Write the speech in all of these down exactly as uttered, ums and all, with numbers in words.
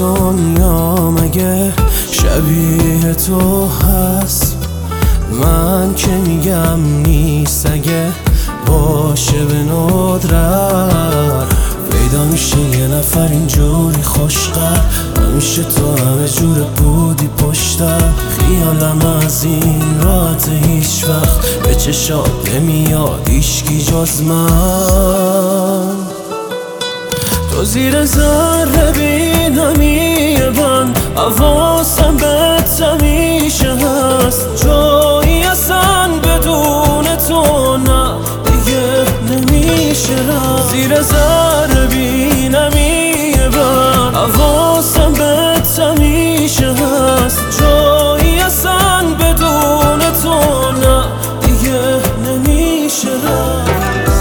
دنیا مگه شبیه تو هست؟ من که میگم نیست، اگه باشه به ندرت پیدا میشه یه نفر اینجوری خوشقدر. همیشه تو همه جور بودی پشتم، خیالم از این راحت هیچ وقت به چشات نمیاد هیچکی جز من. تو زیر ذره بینمی من، حواسم بهت همیشه هست. جایی اصلا بدون تو نه دیگه نمیشه رفت. زیر ذره بینمی من، حواسم بهت همیشه هست. جایی اصلا بدون تو نه دیگه نمیشه رفت.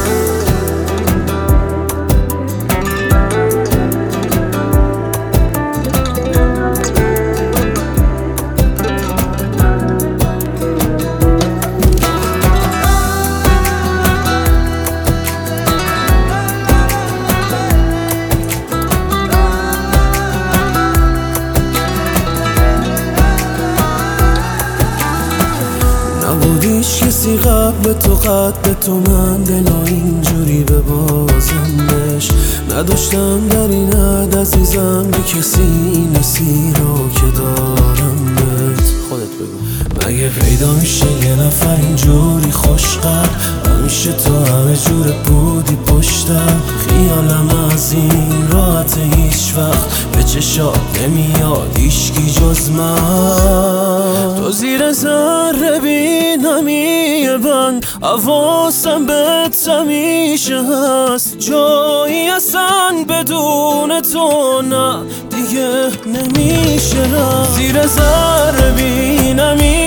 نبودیش کسی قبل تو قد تو، من دلا اینجوری به بازم بش نداشتم در این حد عزیزم به کسی این سی رو که دارم بهت. خودت بگو مگه پیدا میشه یه نفر اینجوری خوشقدر؟ همیشه تو همه جور بودی پشتم، خیالم از این راحت هیچ وقت به چشات نمیاد هیچکی جز من. تو زیر ذره بینمی من، حواسم بهت همیشه هست. جایی اصلا بدون تو نه دیگه نمیشه رفت. زیر ذره بینمی